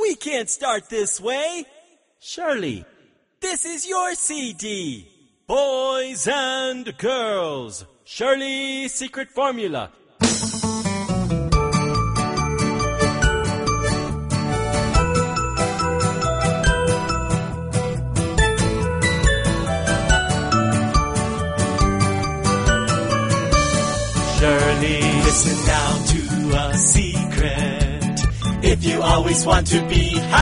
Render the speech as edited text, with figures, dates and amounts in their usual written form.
We can't start this way. Shirley, This is your CD. Boys and girls. Shirley's Secret Formula. Shirley, listen now to a secret. If you always want to be